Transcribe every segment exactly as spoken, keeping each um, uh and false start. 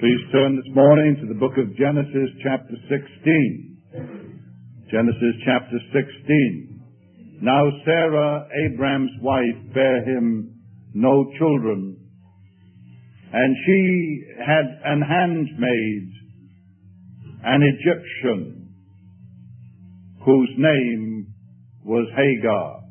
Please turn this morning to the book of Genesis chapter sixteen. Genesis chapter sixteen. Now Sarah, Abraham's wife, bare him no children, and she had an handmaid, an Egyptian, whose name was Hagar.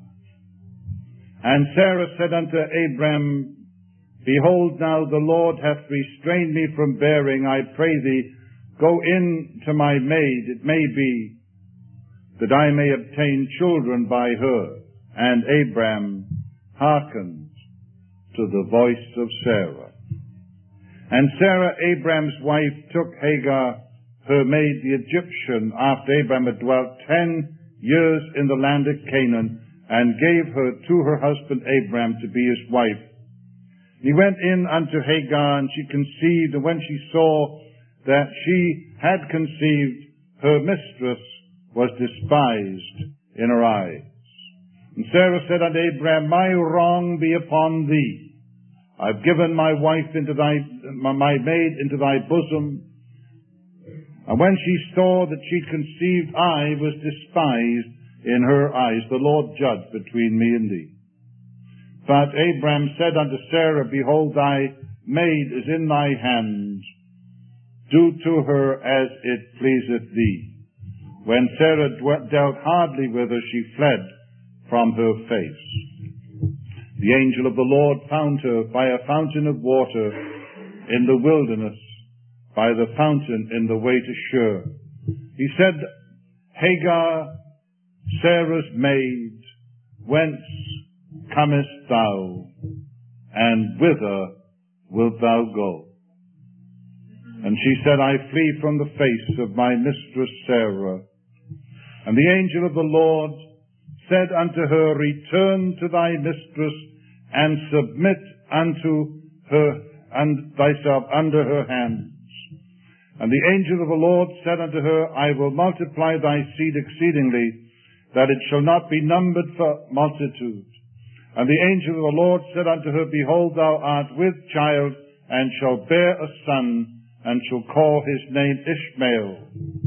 And Sarah said unto Abraham, Behold, now the Lord hath restrained me from bearing. I pray thee, go in to my maid. It may be that I may obtain children by her. And Abraham hearkened to the voice of Sarah. And Sarah, Abraham's wife, took Hagar, her maid, the Egyptian, after Abraham had dwelt ten years in the land of Canaan, and gave her to her husband Abraham to be his wife. He went in unto Hagar, and she conceived, and when she saw that she had conceived, her mistress was despised in her eyes. And Sarah said unto Abraham, My wrong be upon thee. I've given my wife into thy, my maid into thy bosom. And when she saw that she conceived, I was despised in her eyes. The Lord judge between me and thee. But Abraham said unto Sarah, Behold, thy maid is in thy hand. Do to her as it pleaseth thee. When Sarah dealt hardly with her, she fled from her face. The angel of the Lord found her by a fountain of water in the wilderness, by the fountain in the way to Shur. He said, Hagar, Sarah's maid, whence comest thou, and whither wilt thou go? And she said, I flee from the face of my mistress Sarah. And the angel of the Lord said unto her, Return to thy mistress, and submit unto her, and thyself under her hands. And the angel of the Lord said unto her, I will multiply thy seed exceedingly, that it shall not be numbered for multitude. And the angel of the Lord said unto her, Behold, thou art with child, and shalt bear a son, and shall call his name Ishmael,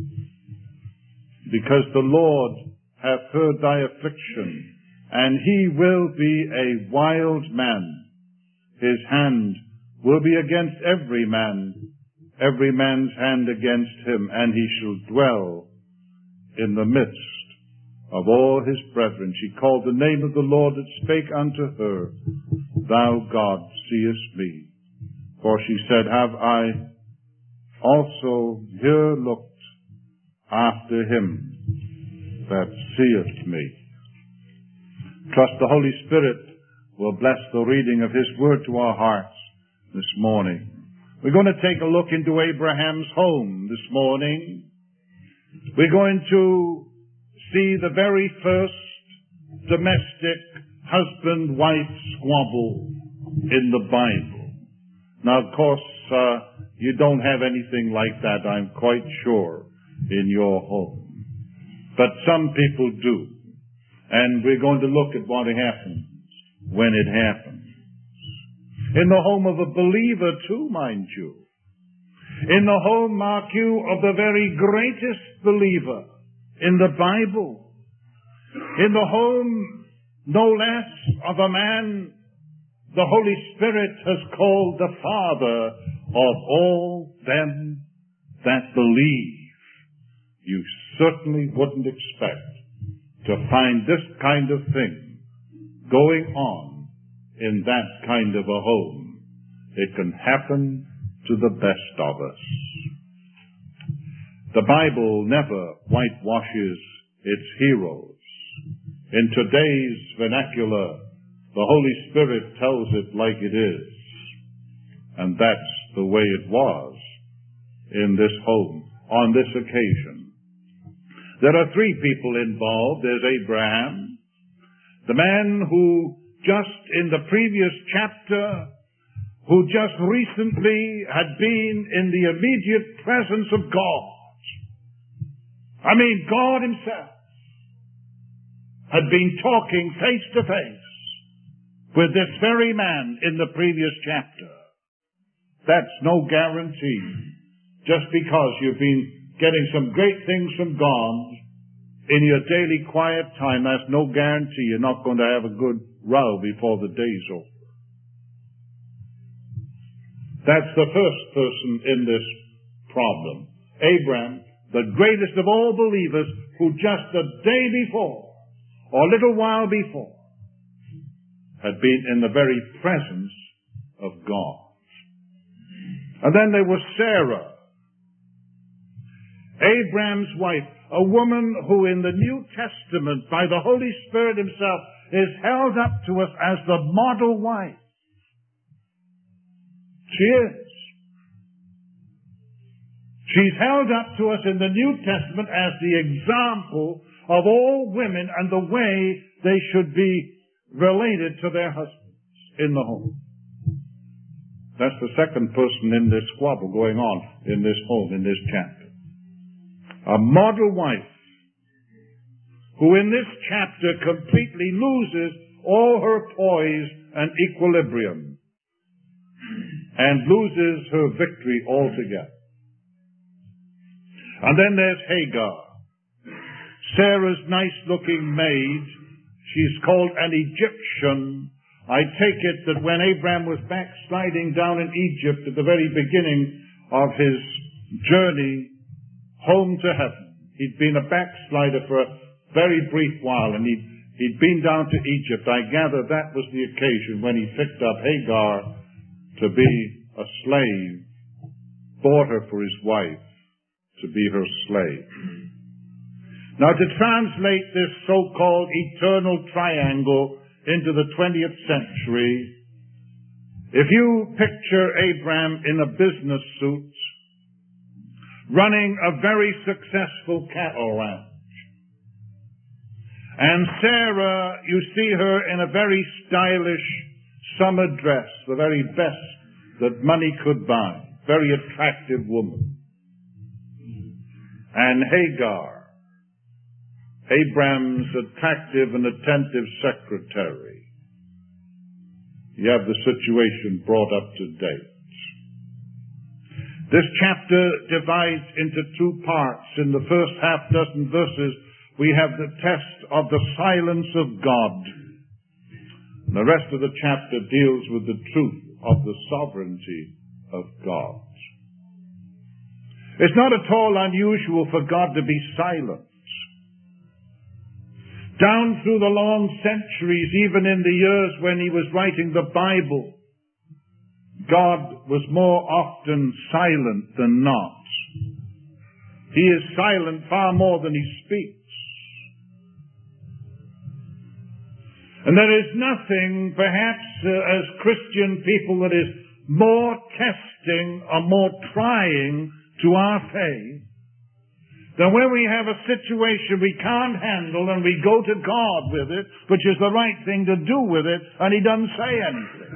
because the Lord hath heard thy affliction, and he will be a wild man. His hand will be against every man, every man's hand against him, and he shall dwell in the midst of all his brethren. She called the name of the Lord that spake unto her, Thou God seest me. For she said, Have I also here looked after him that seeth me? Trust the Holy Spirit will bless the reading of his word to our hearts this morning. We're going to take a look into Abraham's home this morning. We're going to see the very first domestic husband-wife squabble in the Bible. Now, of course, uh, you don't have anything like that, I'm quite sure, in your home. But some people do. And we're going to look at what happens when it happens. In the home of a believer, too, mind you. In the home, mark you, of the very greatest believer in the Bible. In the home, no less, of a man the Holy Spirit has called the Father of all them that believe. You certainly wouldn't expect to find this kind of thing going on in that kind of a home. It can happen to the best of us. The Bible never whitewashes its heroes. In today's vernacular, the Holy Spirit tells it like it is. And that's the way it was in this home, on this occasion. There are three people involved. There's Abraham, the man who just in the previous chapter, who just recently had been in the immediate presence of God. I mean, God himself had been talking face to face with this very man in the previous chapter. That's no guarantee. Just because you've been getting some great things from God in your daily quiet time, that's no guarantee you're not going to have a good row before the day's over. That's the first person in this problem. Abraham, the greatest of all believers, who just the day before, or a little while before, had been in the very presence of God. And then there was Sarah, Abraham's wife, a woman who in the New Testament, by the Holy Spirit himself, is held up to us as the model wife. She is. She's held up to us in the New Testament as the example of all women and the way they should be related to their husbands in the home. That's the second person in this squabble going on in this home, in this chapter. A model wife who in this chapter completely loses all her poise and equilibrium and loses her victory altogether. And then there's Hagar, Sarah's nice-looking maid. She's called an Egyptian. I take it that when Abraham was backsliding down in Egypt at the very beginning of his journey home to heaven, he'd been a backslider for a very brief while, and he'd, he'd been down to Egypt. I gather that was the occasion when he picked up Hagar to be a slave, bought her for his wife, to be her slave. Now, to translate this so-called eternal triangle into the twentieth century, if you picture Abraham in a business suit, running a very successful cattle ranch, and Sarah, you see her in a very stylish summer dress, the very best that money could buy, very attractive woman. And Hagar, Abraham's attractive and attentive secretary. You have the situation brought up to date. This chapter divides into two parts. In the first half dozen verses, we have the test of the silence of God. And the rest of the chapter deals with the truth of the sovereignty of God. It's not at all unusual for God to be silent. Down through the long centuries, even in the years when he was writing the Bible, God was more often silent than not. He is silent far more than he speaks. And there is nothing, perhaps, uh, as Christian people, that is more testing or more trying to our faith than when we have a situation we can't handle and we go to God with it, which is the right thing to do with it, and he doesn't say anything.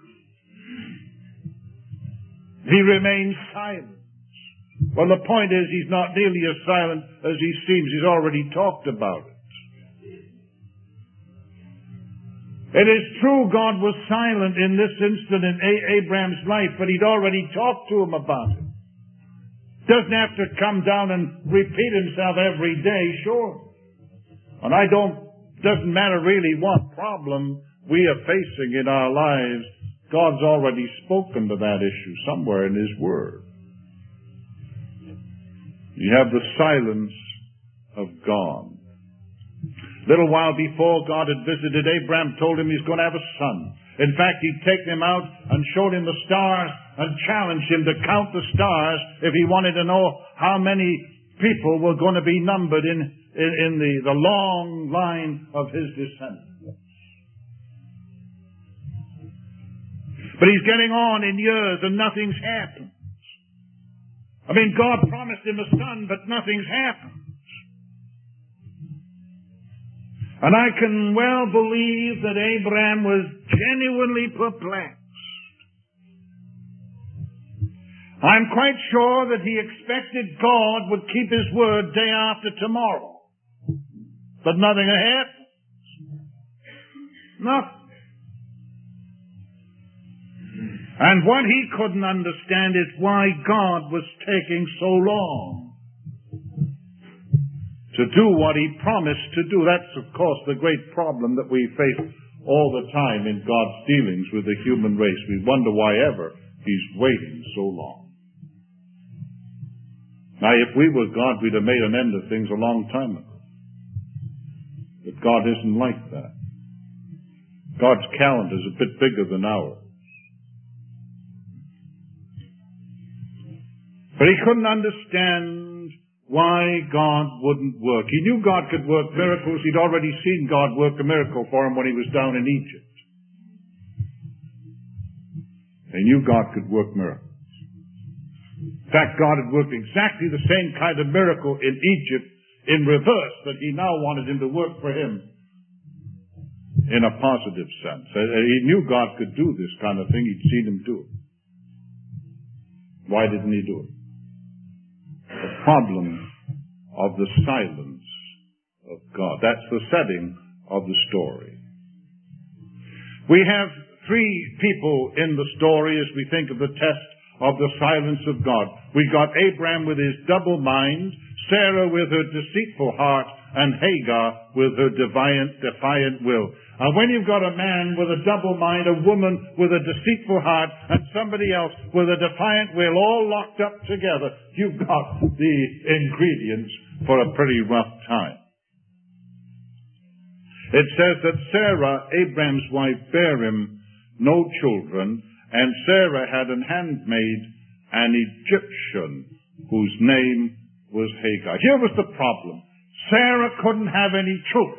He remains silent. Well, the point is, he's not nearly as silent as he seems. He's already talked about it. It is true God was silent in this instant in Abraham's life, but he'd already talked to him about it. Doesn't have to come down and repeat himself every day, sure. And I don't, doesn't matter really what problem we are facing in our lives, God's already spoken to that issue somewhere in his word. You have the silence of God. A little while before God had visited Abraham, told him he's going to have a son. In fact, he'd taken him out and showed him the stars and challenged him to count the stars if he wanted to know how many people were going to be numbered in, in, in the, the long line of his descendants. But he's getting on in years and nothing's happened. I mean, God promised him a son, but nothing's happened. And I can well believe that Abraham was genuinely perplexed. I'm quite sure that he expected God would keep his word day after tomorrow. But nothing happened. Nothing. And what he couldn't understand is why God was taking so long to do what he promised to do. That's, of course, the great problem that we face all the time in God's dealings with the human race. We wonder why ever he's waiting so long. Now, if we were God, we'd have made an end of things a long time ago. But God isn't like that. God's calendar is a bit bigger than ours. But he couldn't understand why God wouldn't work. He knew God could work miracles. He'd already seen God work a miracle for him when he was down in Egypt. He knew God could work miracles. In fact, God had worked exactly the same kind of miracle in Egypt in reverse that he now wanted him to work for him in a positive sense. He knew God could do this kind of thing. He'd seen him do it. Why didn't he do it? The problem of the silence of God. That's the setting of the story. We have three people in the story as we think of the test of the silence of God. We got Abraham with his double mind, Sarah with her deceitful heart, and Hagar with her defiant, defiant will. And when you've got a man with a double mind, a woman with a deceitful heart, and somebody else with a defiant will, all locked up together, you've got the ingredients for a pretty rough time. It says that Sarah, Abraham's wife, bare him no children, and Sarah had an handmaid, an Egyptian, whose name was Hagar. Here was the problem. Sarah couldn't have any children.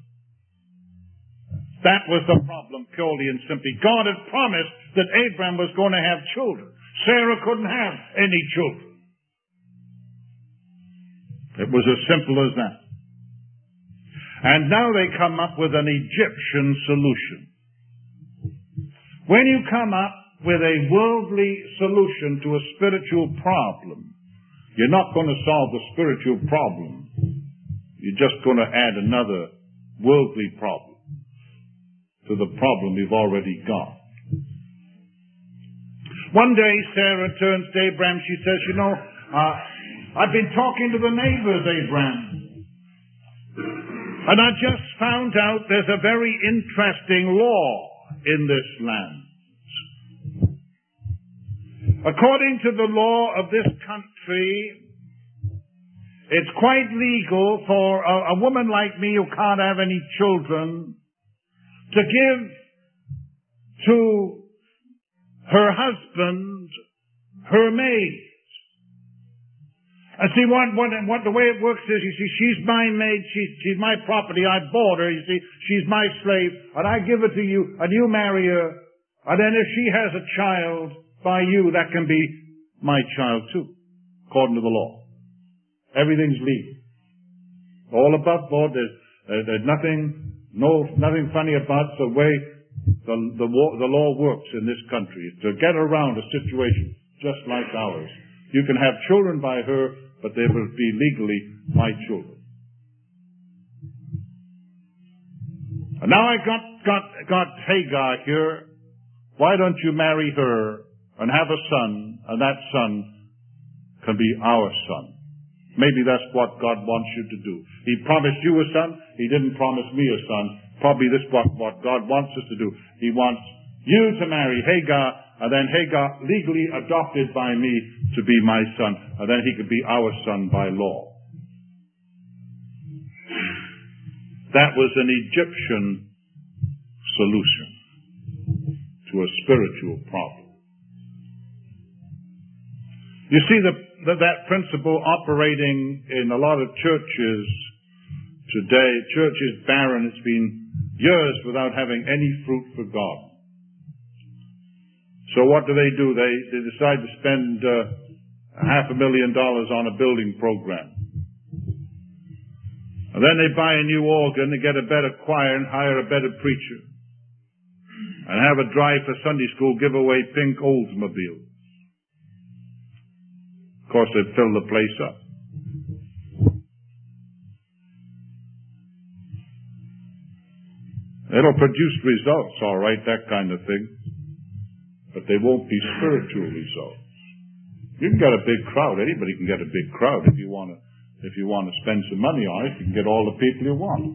That was the problem, purely and simply. God had promised that Abraham was going to have children. Sarah couldn't have any children. It was as simple as that. And now they come up with an Egyptian solution. When you come up with a worldly solution to a spiritual problem, you're not going to solve the spiritual problem. You're just going to add another worldly problem to the problem you've already got. One day, Sarah turns to Abraham. She says, you know, uh, I've been talking to the neighbors, Abraham, and I just found out there's a very interesting law in this land. According to the law of this country, it's quite legal for a, a woman like me who can't have any children to give to her husband her maid. And see, what, what, what the way it works is, you see, she's my maid, she's, she's my property, I bought her, you see, she's my slave, and I give her to you, and you marry her, and then if she has a child by you, that can be my child too, according to the law. Everything's legal. All above board, there's, uh, there's nothing No, nothing funny about the way the, the, the law works in this country. To get around a situation just like ours. You can have children by her, but they will be legally my children. And now I got, got, got Hagar here. Why don't you marry her and have a son, and that son can be our son? Maybe that's what God wants you to do. He promised you a son. He didn't promise me a son. Probably this is what, what God wants us to do. He wants you to marry Hagar, and then Hagar legally adopted by me to be my son, and then he could be our son by law. That was an Egyptian solution to a spiritual problem. You see the That, that principle operating in a lot of churches today. Church is barren. It's been years without having any fruit for God. So what do they do? They, they decide to spend uh, half a million dollars on a building program. And then they buy a new organ and get a better choir and hire a better preacher. And have a drive for Sunday school, give away pink Oldsmobiles. Of course, they'd fill the place up. It'll produce results, all right, that kind of thing. but they won't be spiritual results. You can get a big crowd. Anybody can get a big crowd if you want to. If you want to spend some money on it, you can get all the people you want.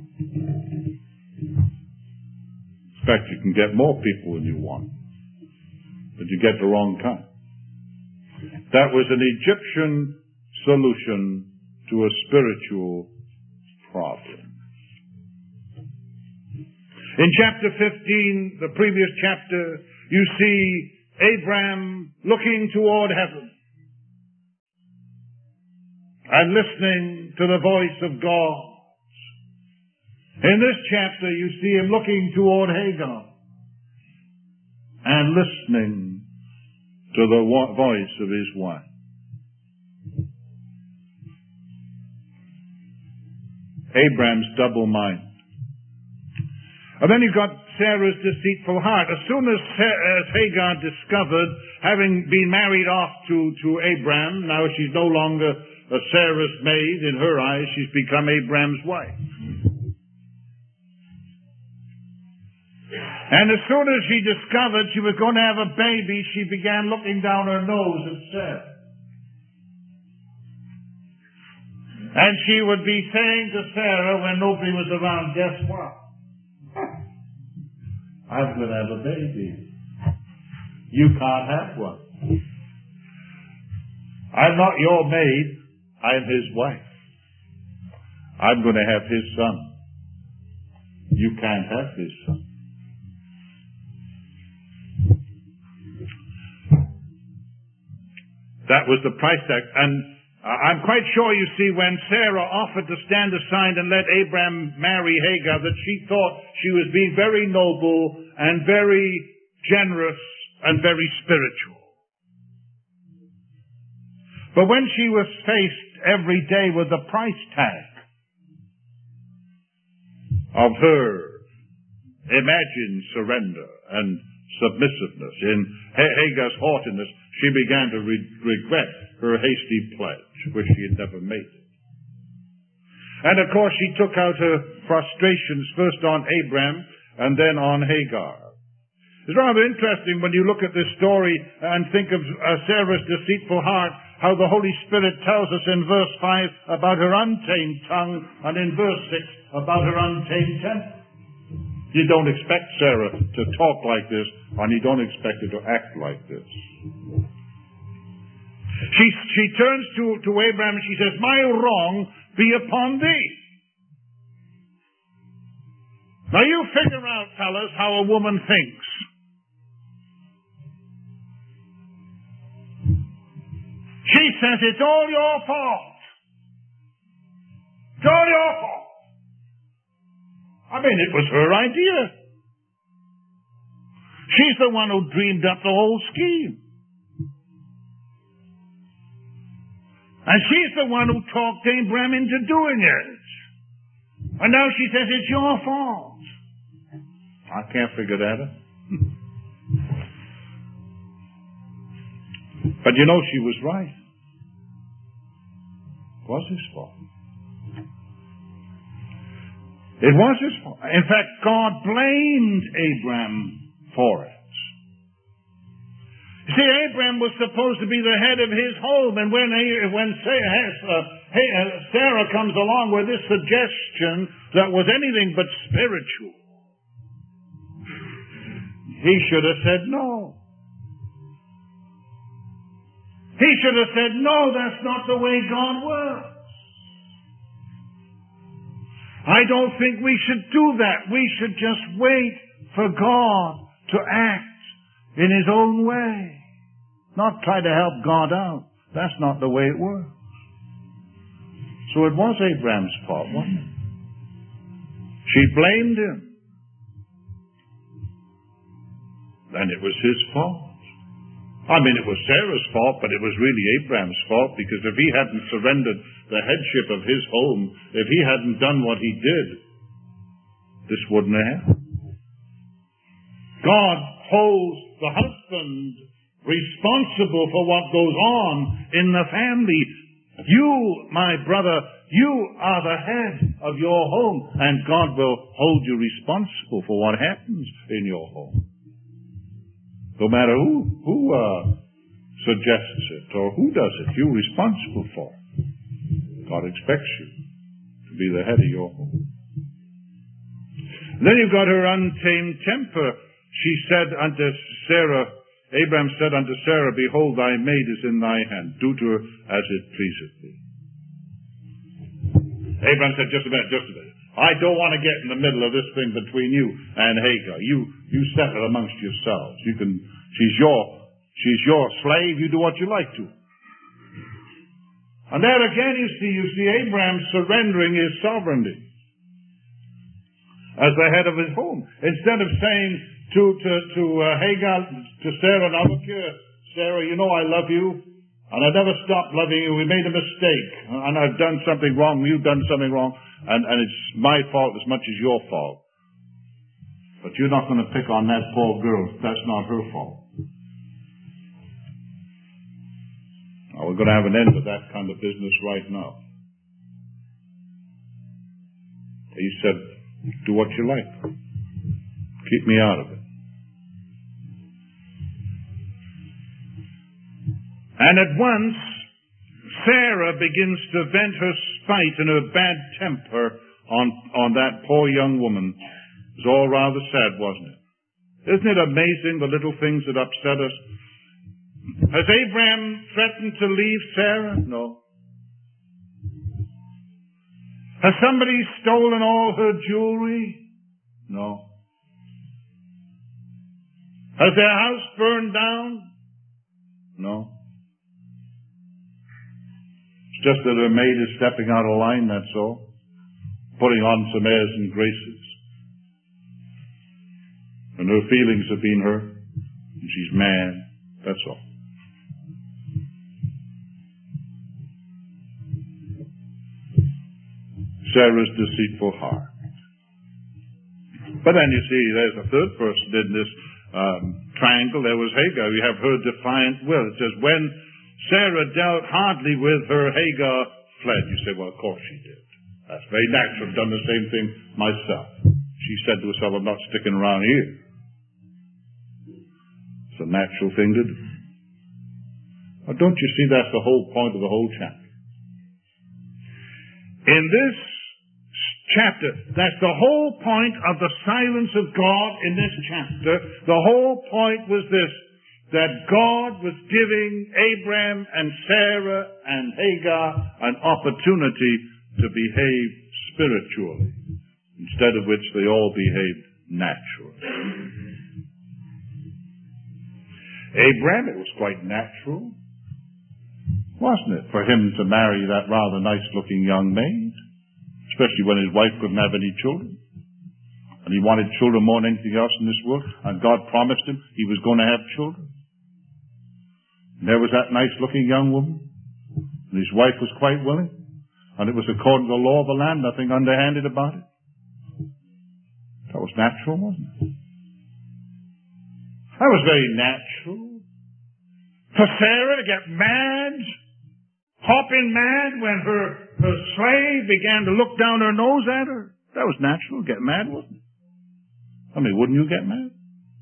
In fact, you can get more people than you want, but you get the wrong kind. That was an Egyptian solution to a spiritual problem. In chapter fifteen, the previous chapter, you see Abraham looking toward heaven and listening to the voice of God. In this chapter, you see him looking toward Hagar and listening to the voice of his wife. Abraham's double mind. And then you've got Sarah's deceitful heart. As soon as, as Hagar discovered, having been married off to, to Abraham, now she's no longer a Sarah's maid in her eyes, she's become Abraham's wife. And as soon as she discovered she was going to have a baby, she began looking down her nose at Sarah. And she would be saying to Sarah when nobody was around, guess what? I'm going to have a baby. You can't have one. I'm not your maid. I'm his wife. I'm going to have his son. You can't have his son. That was the price tag. And I'm quite sure, you see, when Sarah offered to stand aside and let Abraham marry Hagar, that she thought she was being very noble and very generous and very spiritual. But when she was faced every day with the price tag of her imagined surrender and submissiveness, in Hagar's haughtiness, she began to re- regret her hasty pledge, which she had never made. And of course she took out her frustrations first on Abraham and then on Hagar. It's rather interesting when you look at this story and think of uh, Sarah's deceitful heart, how the Holy Spirit tells us in verse five about her untamed tongue and in verse six about her untamed temper. You don't expect Sarah to talk like this, and you don't expect her to act like this. She, she turns to, to Abraham and she says, my wrong be upon thee. Now you figure out, fellas, how a woman thinks. She says it's all your fault. It's all your fault. I mean, it was her idea. She's the one who dreamed up the whole scheme. And she's the one who talked Abraham into doing it. And now she says it's your fault. I can't figure that out. But you know, she was right. It was his fault. It was his fault. In fact, God blamed Abraham for it. You see, Abraham was supposed to be the head of his home, and when, when Sarah comes along with this suggestion that was anything but spiritual, he should have said no. He should have said, no, that's not the way God works. I don't think we should do that. We should just wait for God to act in His own way. Not try to help God out. That's not the way it works. So it was Abraham's fault, wasn't it? She blamed him. Then it was his fault. I mean, it was Sarah's fault, but it was really Abraham's fault, because if he hadn't surrendered the headship of his home, if he hadn't done what he did, this wouldn't have happened. God holds the husband responsible for what goes on in the family. You, my brother, you are the head of your home, and God will hold you responsible for what happens in your home. No matter who, who uh, suggests it or who does it, you're responsible for it. God expects you to be the head of your home. And then you've got her untamed temper. She said unto Sarah, Abraham said unto Sarah, behold, thy maid is in thy hand. Do to her as it pleaseth thee. Abraham said, just a minute, just a minute. I don't want to get in the middle of this thing between you and Hagar. You, you settle amongst yourselves. You can, she's your, she's your slave. You do what you like to. And there again you see, you see Abraham surrendering his sovereignty as the head of his home. Instead of saying to, to, to uh, Hagar, to Sarah, now look here, Sarah, you know I love you. And I never stopped loving you. We made a mistake. And I've done something wrong. You've done something wrong. And, and it's my fault as much as your fault. But you're not going to pick on that poor girl. That's not her fault. Now, we're going to have an end to that kind of business right now. He said, do what you like. Keep me out of it. And at once, Sarah begins to vent her spite and her bad temper on, on that poor young woman. It was all rather sad, wasn't it? Isn't it amazing, the little things that upset us? Has Abraham threatened to leave Sarah? No. Has somebody stolen all her jewelry? No. Has their house burned down? No. Just that her maid is stepping out of line, that's all. Putting on some airs and graces. And her feelings have been hurt. And she's mad. That's all. Sarah's deceitful heart. But then you see, there's a third person in this um, triangle. There was Hagar. You have her defiant will. It says, when Sarah dealt hardly with her, Hagar fled. You say, well, of course she did. That's very natural. I've done the same thing myself. She said to herself, I'm not sticking around here. It's a natural thing to do. But don't you see that's the whole point of the whole chapter? In this chapter, that's the whole point of the silence of God in this chapter. The whole point was this, that God was giving Abraham and Sarah and Hagar an opportunity to behave spiritually, instead of which they all behaved naturally. Abraham, it was quite natural, wasn't it, for him to marry that rather nice-looking young maid, especially when his wife couldn't have any children. And he wanted children more than anything else in this world, and God promised him he was going to have children. And there was that nice-looking young woman, and his wife was quite willing, and it was according to the law of the land, nothing underhanded about it. That was natural, wasn't it? That was very natural. For Sarah to get mad, hopping mad when her, her slave began to look down her nose at her. That was natural. Get mad, wasn't it? I mean, wouldn't you get mad?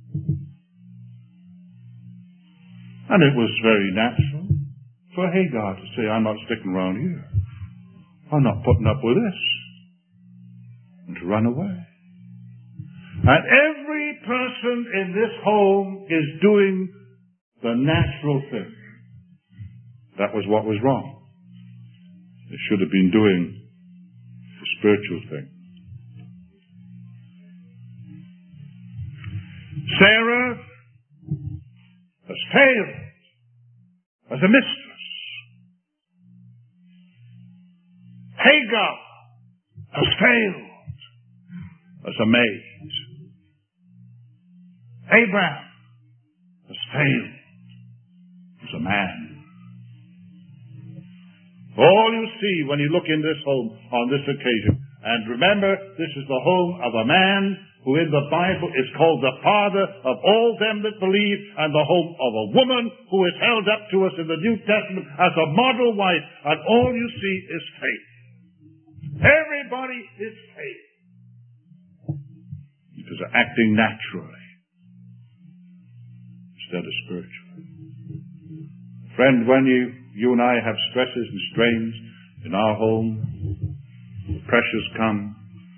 And it was very natural for Hagar to say, I'm not sticking around here. I'm not putting up with this. And to run away. And every person in this home is doing the natural thing. That was what was wrong. They should have been doing the spiritual thing. Sarah has failed as a mistress. Hagar has failed as a maid. Abraham has failed as a man. All you see when you look in this home on this occasion, and remember, this is the home of a man who in the Bible is called the father of all them that believe, and the home of a woman who is held up to us in the New Testament as a model wife, and all you see is faith. Everybody is faith. Because they're acting naturally. instead of spiritual. Friend, when you, you and I have stresses and strains in our home, pressures come,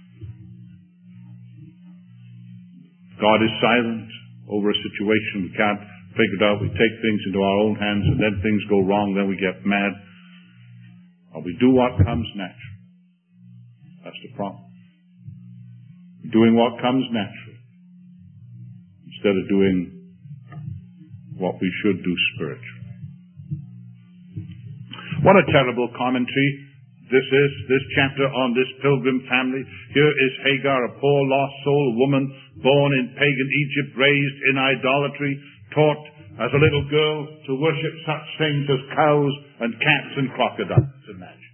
God is silent over a situation. We can't figure it out. We take things into our own hands, and then things go wrong. Then we get mad. Or we do what comes natural. That's the problem. Doing what comes natural instead of doing what we should do spiritually. What a terrible commentary this is, this chapter on this pilgrim family. Here is Hagar, a poor lost soul, a woman born in pagan Egypt, raised in idolatry, taught as a little girl to worship such things as cows and cats and crocodiles. Imagine.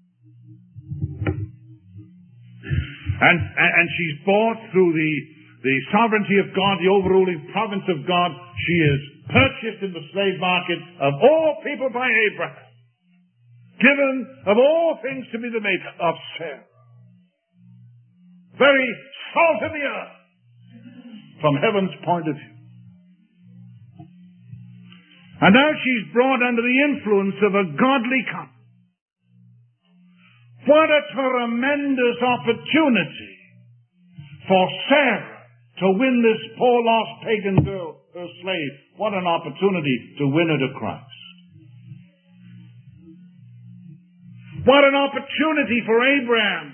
And, and, and she's bought through the, the sovereignty of God, the overruling province of God. She is purchased in the slave market of all people by Abraham. Given of all things to be the mate of Sarah. Very salt of the earth from heaven's point of view. And now she's brought under the influence of a godly couple. What a tremendous opportunity for Sarah to win this poor lost pagan girl, her slave. What an opportunity to win her to Christ. What an opportunity for Abraham.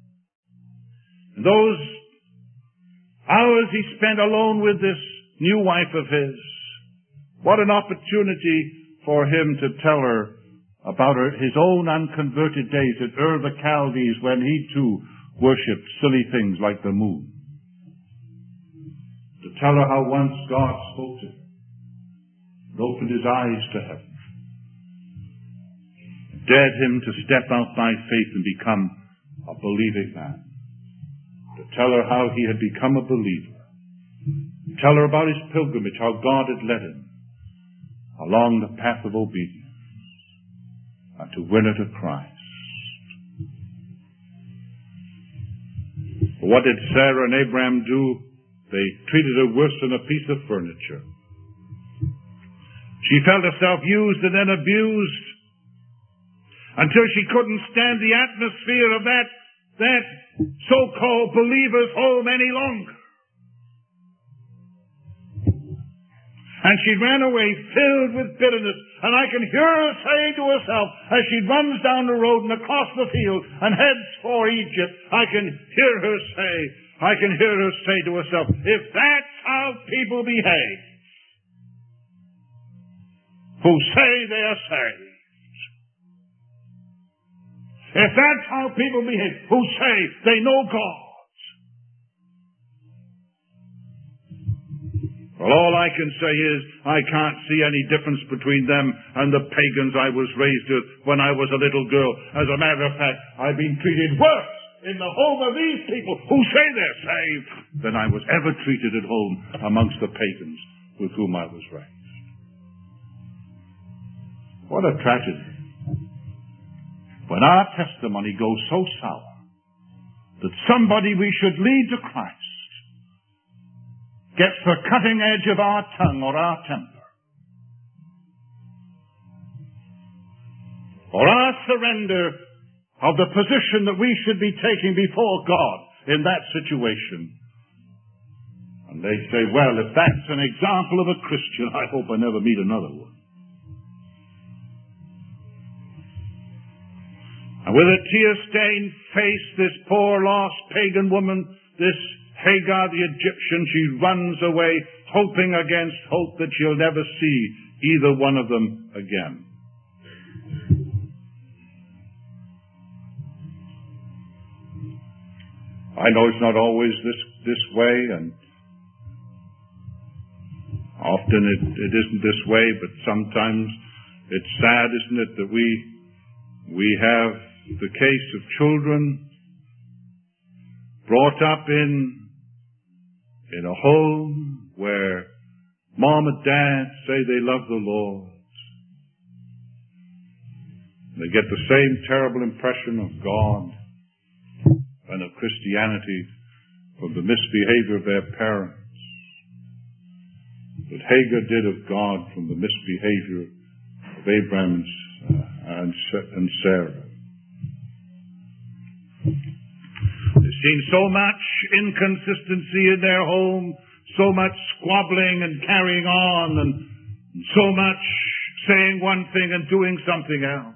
Those hours he spent alone with this new wife of his. What an opportunity for him to tell her about her, his own unconverted days at Ur the Chaldees, when he too worshipped silly things like the moon. To tell her how once God spoke to him and opened his eyes to heaven. Dared him to step out by faith and become a believing man. To tell her how he had become a believer. Tell her about his pilgrimage, how God had led him along the path of obedience. And to win her to Christ. What did Sarah and Abraham do? They treated her worse than a piece of furniture. She felt herself used and then abused, until she couldn't stand the atmosphere of that, that so-called believer's home any longer. And she ran away filled with bitterness. And I can hear her saying to herself, as she runs down the road and across the field and heads for Egypt, I can hear her say, I can hear her say to herself, if that's how people behave, who say they are saved, if that's how people behave, who say they know God. Well, all I can say is, I can't see any difference between them and the pagans I was raised with when I was a little girl. As a matter of fact, I've been treated worse in the home of these people who say they're saved than I was ever treated at home amongst the pagans with whom I was raised. What a tragedy. When our testimony goes so sour that somebody we should lead to Christ gets the cutting edge of our tongue or our temper, or our surrender of the position that we should be taking before God in that situation. And they say, well, if that's an example of a Christian, I hope I never meet another one. And with a tear-stained face, this poor lost pagan woman, this Hagar the Egyptian, she runs away, hoping against hope that she'll never see either one of them again. I know it's not always this, this way, and often it, it isn't this way, but sometimes it's sad, isn't it, that we, we have the case of children brought up in in a home where mom and dad say they love the Lord. They get the same terrible impression of God and of Christianity from the misbehavior of their parents. that Hagar did of God from the misbehavior of Abraham and Sarah. They've seen so much inconsistency in their home, so much squabbling and carrying on, and so much saying one thing and doing something else,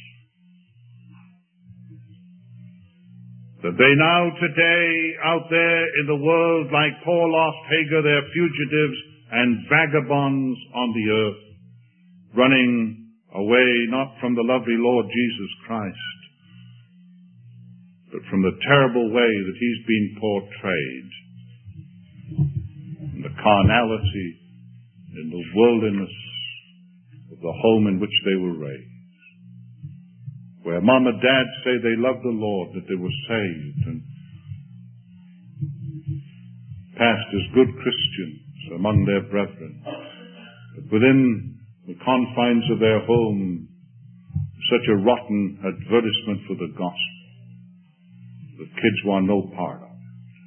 that they now today out there in the world, like poor lost Hagar, they're fugitives and vagabonds on the earth, running away not from the lovely Lord Jesus Christ, but from the terrible way that he's been portrayed, in the carnality, in the worldliness of the home in which they were raised, where mom and dad say they love the Lord, that they were saved, and passed as good Christians among their brethren, but within the confines of their home, such a rotten advertisement for the gospel that kids want no part of it.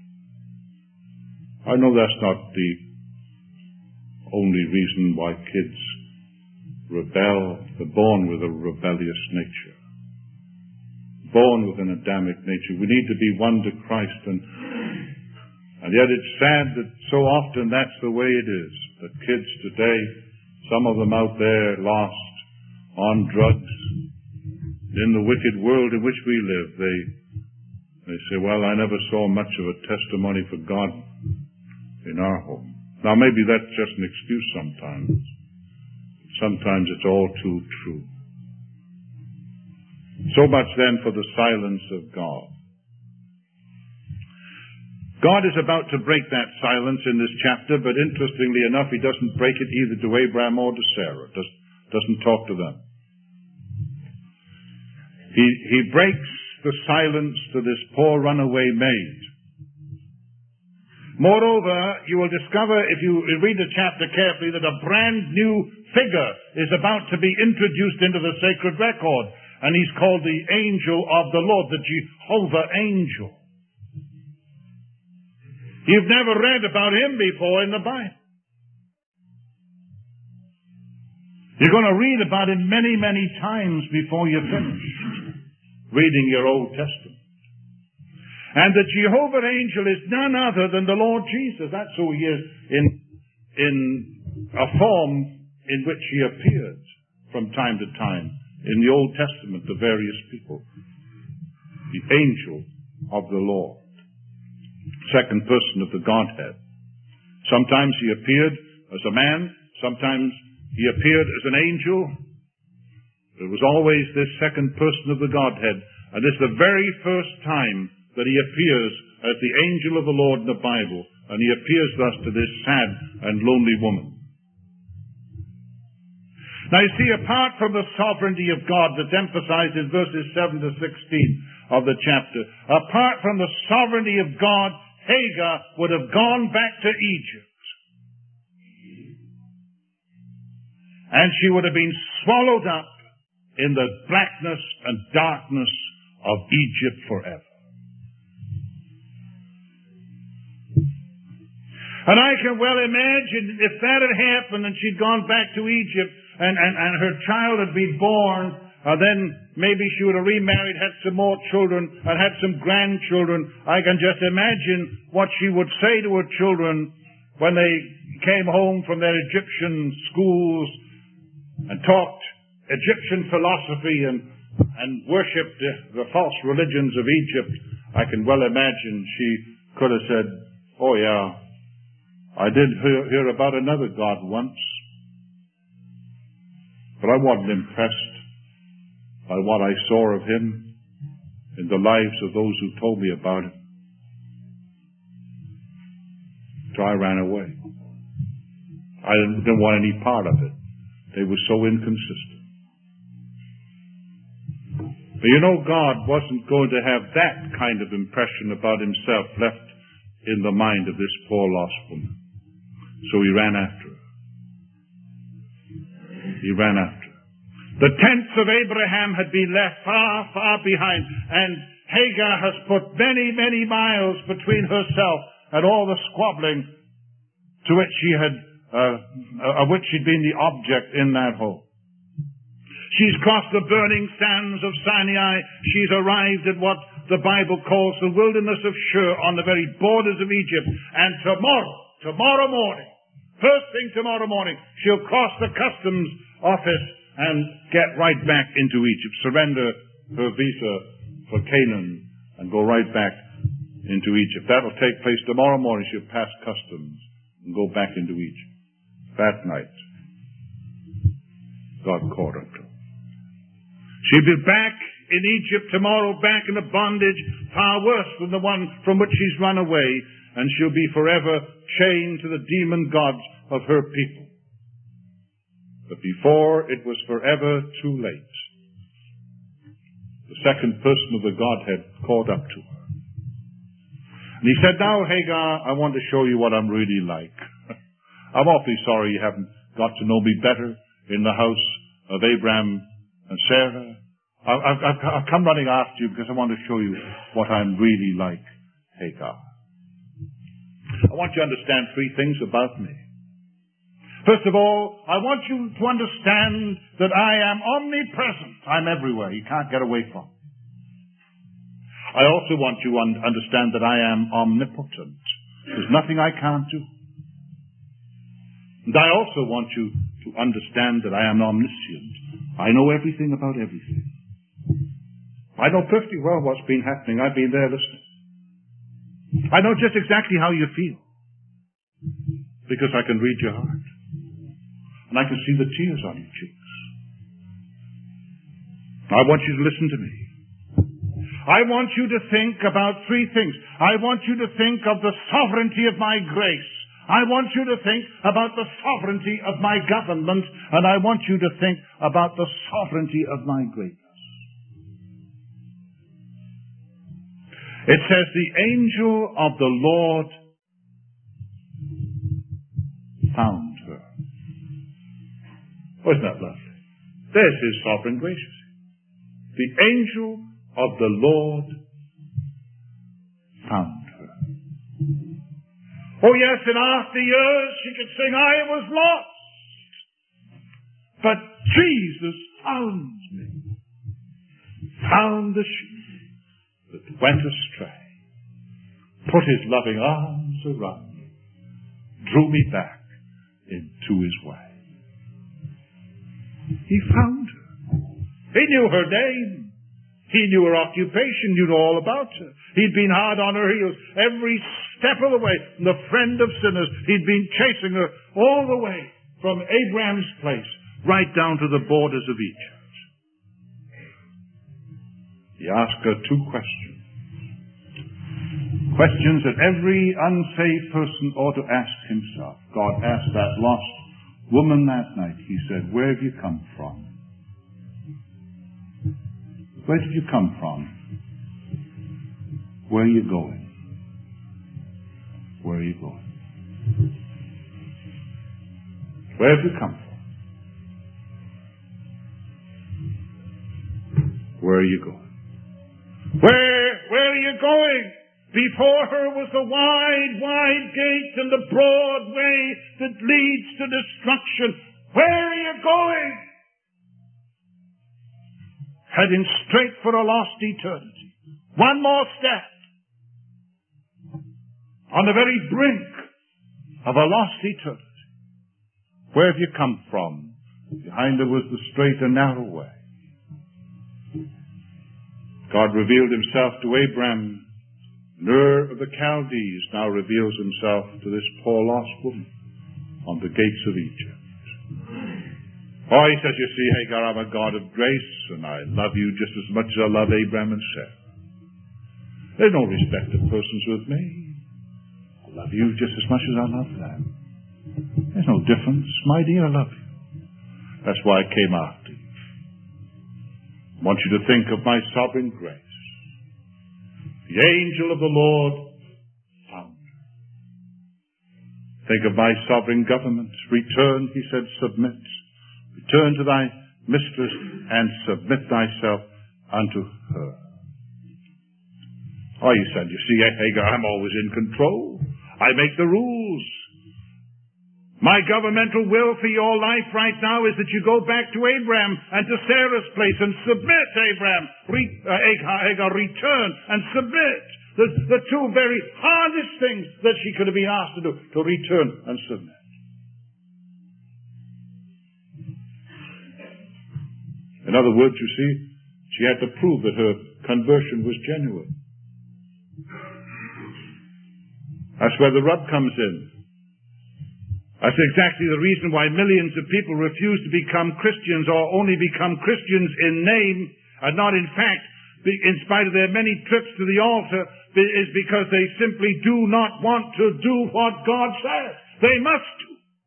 I know that's not the only reason why kids rebel. They're born with a rebellious nature, born with an Adamic nature. We need to be won to Christ, and and yet it's sad that so often that's the way it is, that kids today, some of them out there lost on drugs, in the wicked world in which we live, they they say, well, I never saw much of a testimony for God in our home. Now maybe that's just an excuse sometimes. Sometimes it's all too true. So much then for the silence of God. God is about to break that silence in this chapter, but interestingly enough, he doesn't break it either to Abraham or to Sarah. Does, doesn't talk to them. He, he breaks the silence to this poor runaway maid. Moreover, you will discover, if you read the chapter carefully, that a brand new figure is about to be introduced into the sacred record, and he's called the angel of the Lord, the Jehovah angel. You've never read about him before in the Bible. You're going to read about him many, many times before you're finished reading your Old Testament. And the Jehovah angel is none other than the Lord Jesus. That's who he is in, in a form in which he appeared from time to time in the Old Testament to various people. The angel of the Lord. Second person of the Godhead. Sometimes he appeared as a man. Sometimes he appeared as an angel. There was always this second person of the Godhead. And this is the very first time that he appears as the angel of the Lord in the Bible. And he appears thus to this sad and lonely woman. Now you see, apart from the sovereignty of God that's emphasized in verses seven to sixteen of the chapter, apart from the sovereignty of God, Hagar would have gone back to Egypt. And she would have been swallowed up in the blackness and darkness of Egypt forever. And I can well imagine if that had happened and she'd gone back to Egypt and, and, and her child had been born, uh, then maybe she would have remarried, had some more children, and had some grandchildren. I can just imagine what she would say to her children when they came home from their Egyptian schools and taught Egyptian philosophy and, and worshipped the, the false religions of Egypt. I can well imagine she could have said, oh yeah, I did hear, hear about another God once, but I wasn't impressed by what I saw of him in the lives of those who told me about it. So I ran away. I didn't, didn't want any part of it. They were so inconsistent. But you know, God wasn't going to have that kind of impression about himself left in the mind of this poor lost woman. So he ran after her. He ran after her. The tents of Abraham had been left far, far behind, and Hagar has put many, many miles between herself and all the squabbling to which she had uh, of which she'd been the object in that hole. She's crossed the burning sands of Sinai. She's arrived at what the Bible calls the wilderness of Shur on the very borders of Egypt. And tomorrow, tomorrow morning, first thing tomorrow morning, she'll cross the customs office and get right back into Egypt, surrender her visa for Canaan and go right back into Egypt. That'll take place tomorrow morning. She'll pass customs and go back into Egypt. That night, God called her to. She'll be back in Egypt tomorrow, back in a bondage far worse than the one from which she's run away, and she'll be forever chained to the demon gods of her people. But before it was forever too late, the second person of the Godhead called up to her. And he said, "Now, Hagar, I want to show you what I'm really like. I'm awfully sorry you haven't got to know me better in the house of Abraham and Sarah. I've, I've, I've come running after you because I want to show you what I'm really like, Hagar. I want you to understand three things about me. First of all, I want you to understand that I am omnipresent. I'm everywhere. You can't get away from me. I also want you to understand that I am omnipotent. There's nothing I can't do. And I also want you to understand that I am omniscient. I know everything about everything. I know perfectly well what's been happening. I've been there listening. I know just exactly how you feel. Because I can read your heart. And I can see the tears on your cheeks. I want you to listen to me. I want you to think about three things. I want you to think of the sovereignty of my grace. I want you to think about the sovereignty of my government. And I want you to think about the sovereignty of my greatness. It says, the angel of the Lord found her. Wasn't that lovely? There's his sovereign grace. The angel of the Lord found her. Oh yes, in after years she could sing, I was lost. But Jesus found me. Found the sheep that went astray. Put his loving arms around me. Drew me back into his way. He found her. He knew her name. He knew her occupation. Knew all about her. He'd been hard on her heels every step of the way. The friend of sinners. He'd been chasing her all the way from Abraham's place right down to the borders of Egypt. He asked her two questions. Questions that every unsaved person ought to ask himself. God asked that lost woman that night. He said, where have you come from? Where did you come from? Where are you going? Where are you going? Where have you come from? Where are you going? Where, where are you going? Before her was the wide, wide gate and the broad way that leads to destruction. Where are you going? Heading straight for a lost eternity. One more step. On the very brink of a lost eternity. Where have you come from? Behind her was the straight and narrow way. God revealed himself to Abraham. Ur of the Chaldees now reveals himself to this poor lost woman on the gates of Egypt. Oh, he says, you see, Hagar, I'm a God of grace, and I love you just as much as I love Abraham and Sarah. There's no respect of persons with me. I love you just as much as I love them. There's no difference. My dear, I love you. That's why I came after you. I want you to think of my sovereign grace. The angel of the Lord found her. Think of my sovereign government. Return, he said, submit. Return to thy mistress and submit thyself unto her. Oh, he said, you see, Hagar, I'm always in control. I make the rules. My governmental will for your life right now is that you go back to Abraham and to Sarah's place and submit, Abraham. Re, uh, Hagar, return and submit. The, the two very hardest things that she could have been asked to do, to return and submit. In other words, you see, she had to prove that her conversion was genuine. That's where the rub comes in. That's exactly the reason why millions of people refuse to become Christians, or only become Christians in name and not in fact, in spite of their many trips to the altar, is because they simply do not want to do what God says. They must do.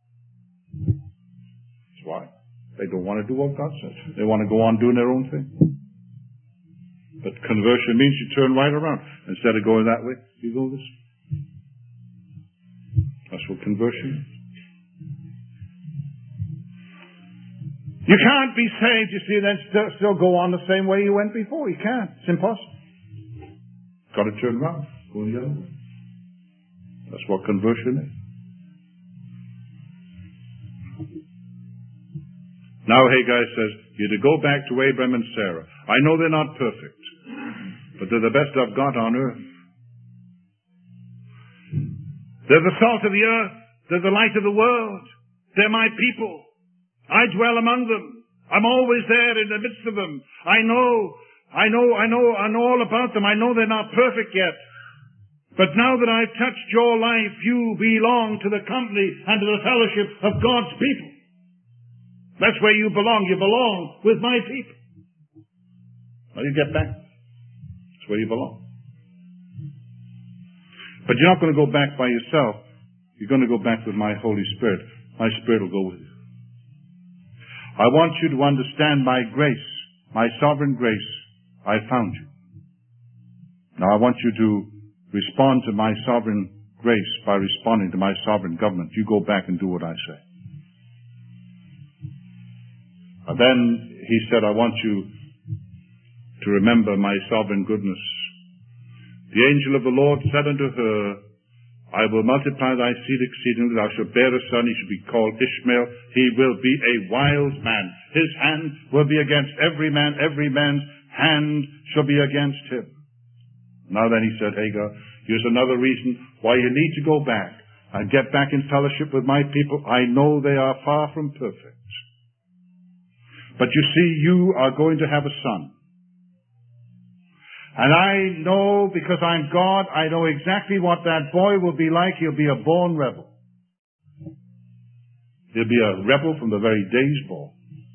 That's why. They don't want to do what God says. They want to go on doing their own thing. But conversion means you turn right around. Instead of going that way, you go this way. That's what conversion is. You can't be saved, you see, and then still, still go on the same way you went before. You can't. It's impossible. Got to turn around. Go the other way. That's what conversion is. Now Hagar says, you're to go back to Abraham and Sarah. I know they're not perfect, but they're the best I've got on earth. They're the salt of the earth. They're the light of the world. They're my people. I dwell among them. I'm always there in the midst of them. I know, I know, I know, I know all about them. I know they're not perfect yet. But now that I've touched your life, you belong to the company and to the fellowship of God's people. That's where you belong. You belong with my people. Now you get back. That's where you belong. But you're not going to go back by yourself. You're going to go back with my Holy Spirit. My Spirit will go with you. I want you to understand my grace, my sovereign grace. I found you. Now I want you to respond to my sovereign grace by responding to my sovereign government. You go back and do what I say. And then he said, I want you to remember my sovereign goodness. The angel of the Lord said unto her, I will multiply thy seed exceedingly. Thou shalt bear a son. He shall be called Ishmael. He will be a wild man. His hand will be against every man. Every man's hand shall be against him. Now then he said, Hagar, here's another reason why you need to go back and get back in fellowship with my people. I know they are far from perfect. But you see, you are going to have a son. And I know, because I'm God, I know exactly what that boy will be like. He'll be a born rebel. He'll be a rebel from the very day he's born.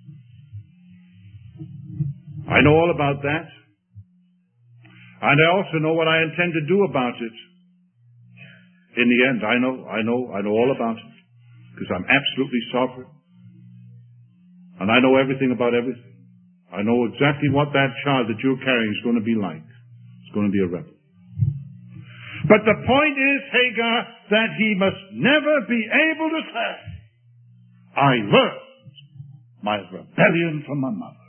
I know all about that. And I also know what I intend to do about it. In the end, I know, I know, I know all about it. Because I'm absolutely sovereign. And I know everything about everything. I know exactly what that child that you're carrying is going to be like. It's going to be a rebel. But the point is, Hagar, that he must never be able to say, I learned my rebellion from my mother.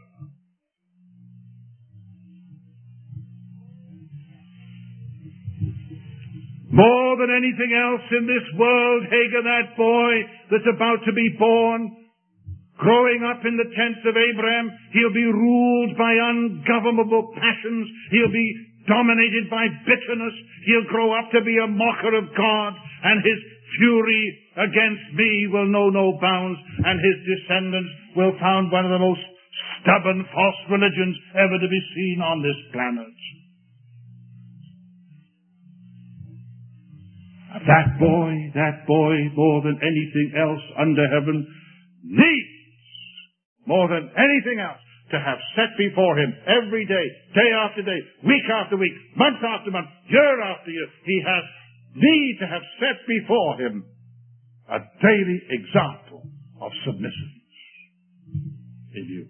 More than anything else in this world, Hagar, that boy that's about to be born, growing up in the tents of Abraham, he'll be ruled by ungovernable passions. He'll be dominated by bitterness. He'll grow up to be a mocker of God, and his fury against me will know no bounds, and his descendants will found one of the most stubborn false religions ever to be seen on this planet. That boy, that boy, more than anything else under heaven, needs, more than anything else, to have set before him every day, day after day, week after week, month after month, year after year, he has need to have set before him a daily example of submissiveness in you.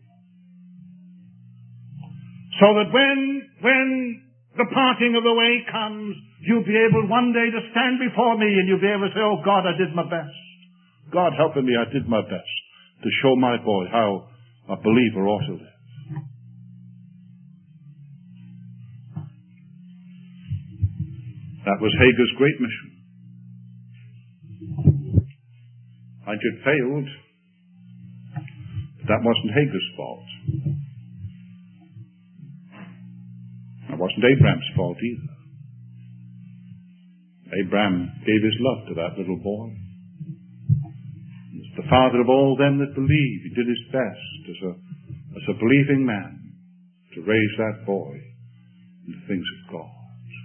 So that when, when the parting of the way comes, you'll be able one day to stand before me and you'll be able to say, oh God, I did my best. God helping me, I did my best to show my boy how a believer ought to live. That was Hagar's great mission. I and she'd failed. But that wasn't Hagar's fault. That wasn't Abraham's fault either. Abraham gave his love to that little boy. As the father of all them that believe, he did his best as a, as a believing man to raise that boy in the things of God.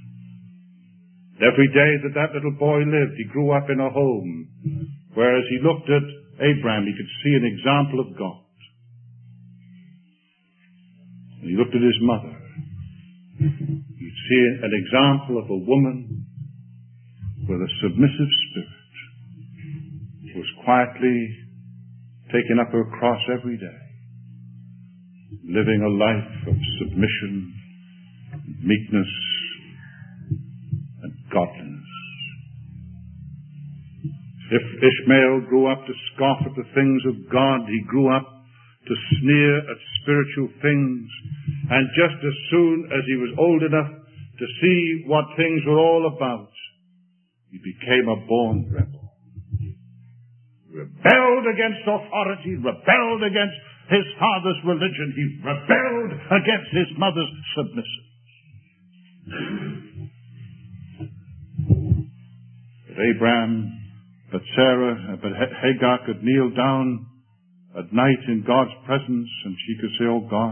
Every day that that little boy lived, he grew up in a home where as he looked at Abraham, he could see an example of God. And he looked at his mother. You'd see an example of a woman with a submissive spirit who was quietly taking up her cross every day, living a life of submission, meekness, and godliness. If Ishmael grew up to scoff at the things of God, he grew up to sneer at spiritual things, and just as soon as he was old enough to see what things were all about, he became a born rebel. Rebelled against authority, rebelled against his father's religion, he rebelled against his mother's submission. But Abraham, but Sarah, but Hagar could kneel down at night in God's presence and she could say, "Oh God,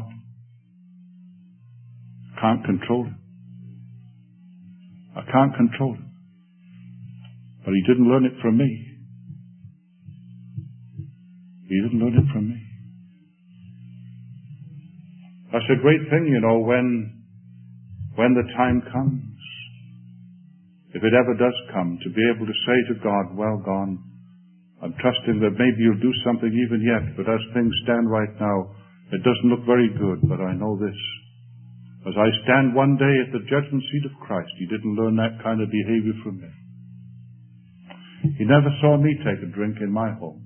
I can't control it. I can't control it." But he didn't learn it from me. He didn't learn it from me. That's a great thing, you know, when, when the time comes, if it ever does come, to be able to say to God, "Well gone, I'm trusting that maybe you'll do something even yet, but as things stand right now, it doesn't look very good, but I know this. As I stand one day at the judgment seat of Christ," he didn't learn that kind of behavior from me. He never saw me take a drink in my home.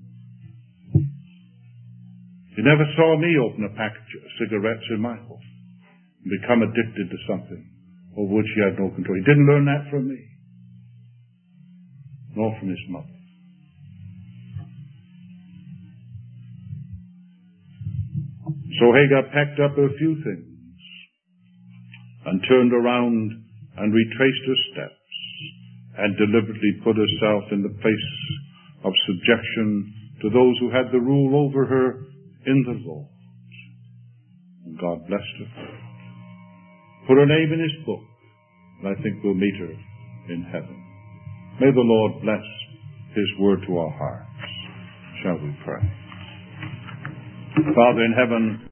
He never saw me open a package of cigarettes in my home and become addicted to something over which he had no control. He didn't learn that from me, nor from his mother. So Hagar packed up her few things and turned around and retraced her steps and deliberately put herself in the place of subjection to those who had the rule over her in the Lord. And God blessed her. Put her name in his book, and I think we'll meet her in heaven. May the Lord bless his word to our hearts. Shall we pray? Father in heaven,